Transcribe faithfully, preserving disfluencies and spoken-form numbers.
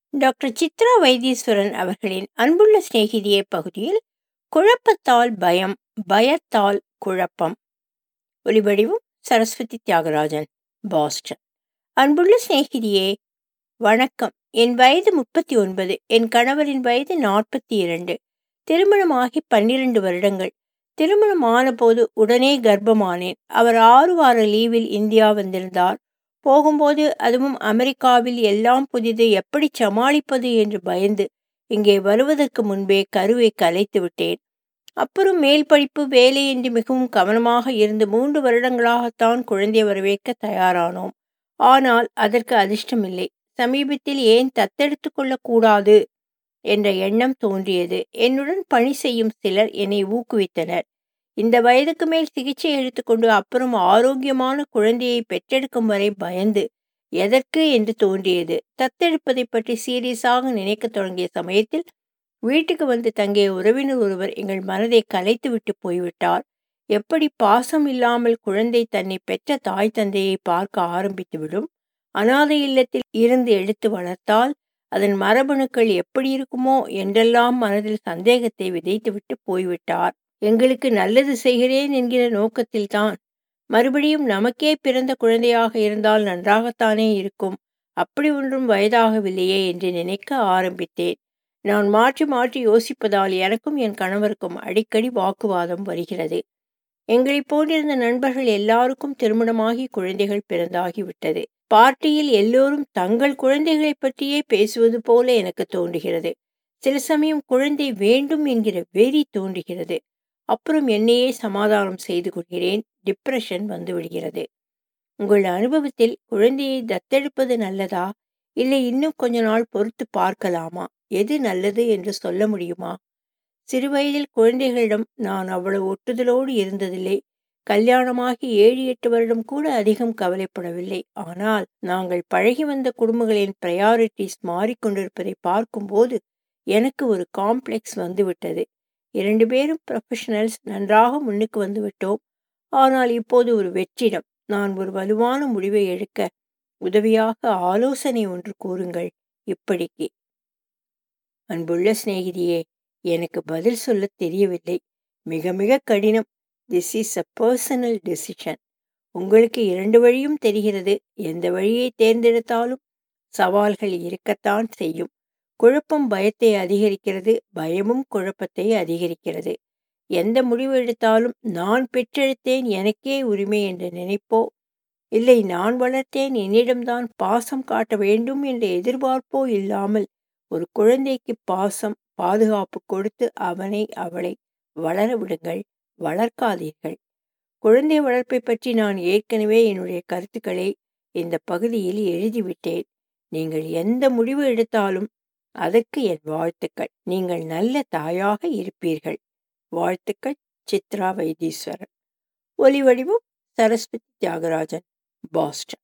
Doctor Chitra Vaitheeswaran அவர்களின் அன்புள்ள சிநேகிதியே பகுதியில் குழப்பத்தால் பயம், பயத்தால் குழப்பம். ஒலிவடிவம் சரஸ்வதி தியாகராஜன், பாஸ்டன். அன்புள்ள சிநேகிதியே, வணக்கம். என் வயது முப்பத்தி ஒன்பது. என் கணவரின் வயது நாற்பத்தி இரண்டு. திருமணமாகி பன்னிரண்டு வருடங்கள். திருமணம் ஆனபோது உடனே கர்ப்பமானேன். அவர் ஆறு வார லீவில் இந்தியா வந்திருந்தார். போகும்போது, அதுவும் அமெரிக்காவில் எல்லாம் புதிது, எப்படி சமாளிப்பது என்று பயந்து இங்கே வருவதற்கு முன்பே கருவை கலைத்து விட்டேன். அப்புறம் மேல் படிப்பு, வேலை என்று மிகவும் கவனமாக இருந்து மூன்று வருடங்களாகத்தான் குழந்தை வரவேற்க தயாரானோம். ஆனால் அதற்கு அதிர்ஷ்டமில்லை. சமீபத்தில் ஏன் தத்தெடுத்து கொள்ளக்கூடாது என்ற எண்ணம் தோன்றியது. என்னுடன் பணி செய்யும் சிலர் என்னை ஊக்குவித்தனர். இந்த வயதுக்கு மேல் சிகிச்சை எடுத்துக்கொண்டு அப்புறம் ஆரோக்கியமான குழந்தையை பெற்றெடுக்கும் வரை பயந்து எதற்கு என்று தோன்றியது. தத்தெடுப்பதை பற்றி சீரியஸாக நினைக்க தொடங்கிய சமயத்தில் வீட்டுக்கு வந்து தங்கிய உறவினர் ஒருவர் எங்கள் மனதை கலைத்து விட்டு போய்விட்டார். எப்படி பாசம் இல்லாமல் குழந்தை தன்னை பெற்ற தாய் தந்தையை பார்க்க ஆரம்பித்துவிடும்? அனாதை இல்லத்தில் இருந்து எடுத்து வளர்த்தால் அதன் மரபணுக்கள் எப்படி இருக்குமோ என்றெல்லாம் மனதில் சந்தேகத்தை விதைத்துவிட்டு போய்விட்டார். எங்களுக்கு நல்லது செய்கிறேன் என்கிற நோக்கத்தில்தான். மறுபடியும் நமக்கே பிறந்த குழந்தையாக இருந்தால் நன்றாகத்தானே இருக்கும். அப்படி ஒன்றும் வயதாகவில்லையே என்று நினைக்க ஆரம்பித்தேன். நான் மாற்றி மாற்றி யோசிப்பதால் எனக்கும் என் கணவருக்கும் அடிக்கடி வாக்குவாதம் வருகிறது. எங்களை போன்றிருந்த நண்பர்கள் எல்லாருக்கும் திருமணமாகி குழந்தைகள் பிறந்தாகிவிட்டது. பார்ட்டியில் எல்லோரும் தங்கள் குழந்தைகளை பற்றியே பேசுவது போல எனக்கு தோன்றுகிறது. சில சமயம் குழந்தை வேண்டும் என்கிற வெறி தோன்றுகிறது. அப்புறம் என்னையே சமாதானம் செய்து கொள்கிறேன். டிப்ரெஷன் வந்து விடுகிறது. உங்கள் அனுபவத்தில் குழந்தையை தத்தெடுப்பது நல்லதா, இல்லை இன்னும் கொஞ்ச நாள் பொறுத்து பார்க்கலாமா? எது நல்லது என்று சொல்ல முடியுமா? சிறுவயதில் குழந்தைகளிடம் நான் அவ்வளவு ஒட்டுதலோடு இருந்ததில்லை. கல்யாணமாகி ஏழு எட்டு வருடம் கூட அதிகம் கவலைப்படவில்லை. ஆனால் நாங்கள் பழகி வந்த குடும்பங்களின் ப்ரையாரிட்டிஸ் மாறிக்கொண்டிருப்பதை பார்க்கும்போது எனக்கு ஒரு காம்ப்ளெக்ஸ் வந்துவிட்டது. இரண்டு பேரும் ப்ரொஃபஷனல்ஸ், நன்றாக முன்னுக்கு வந்து விட்டோம். ஆனால் இப்போது ஒரு வெற்றிடம். நான் ஒரு வலுவான முடிவை எடுக்க உதவியாக ஆலோசனை ஒன்று கூறுங்கள். இப்படிக்கு. அன்புள்ள சிநேகிதியே, எனக்கு பதில் சொல்ல தெரியவில்லை. மிக மிக கடினம். This is a personal decision. உங்களுக்கு இரண்டு வழியும் தெரிகிறது. எந்த வழியை தேர்ந்தெடுத்தாலும் சவால்கள் இருக்கத்தான் செய்யும். குழப்பம் பயத்தை அதிகரிக்கிறது, பயமும் குழப்பத்தை அதிகரிக்கிறது. எந்த முடிவு எடுத்தாலும் நான் பெற்றெடுத்தேன், எனக்கே உரிமை என்ற நினைப்போ, இல்லை நான் வளர்த்தேன், என்னிடம்தான் பாசம் காட்ட வேண்டும் என்ற எதிர்பார்ப்போ இல்லாமல் ஒரு குழந்தைக்கு பாசம், பாதுகாப்பு கொடுத்து அவனை அவளை வளர விடுங்கள், வளர்க்காதீர்கள். குழந்தை வளர்ப்பை பற்றி நான் ஏற்கனவே என்னுடைய கருத்துக்களை இந்த பகுதியில் எழுதிவிட்டேன். நீங்கள் எந்த முடிவு எடுத்தாலும் அதற்கு என் வாழ்த்துக்கள். நீங்கள் நல்ல தாயாக இருப்பீர்கள். வாழ்த்துக்கள். சித்ரா வைத்தீஸ்வரன். ஒலிவடிவம் சரஸ்வதி தியாகராஜன், பாஸ்டன்.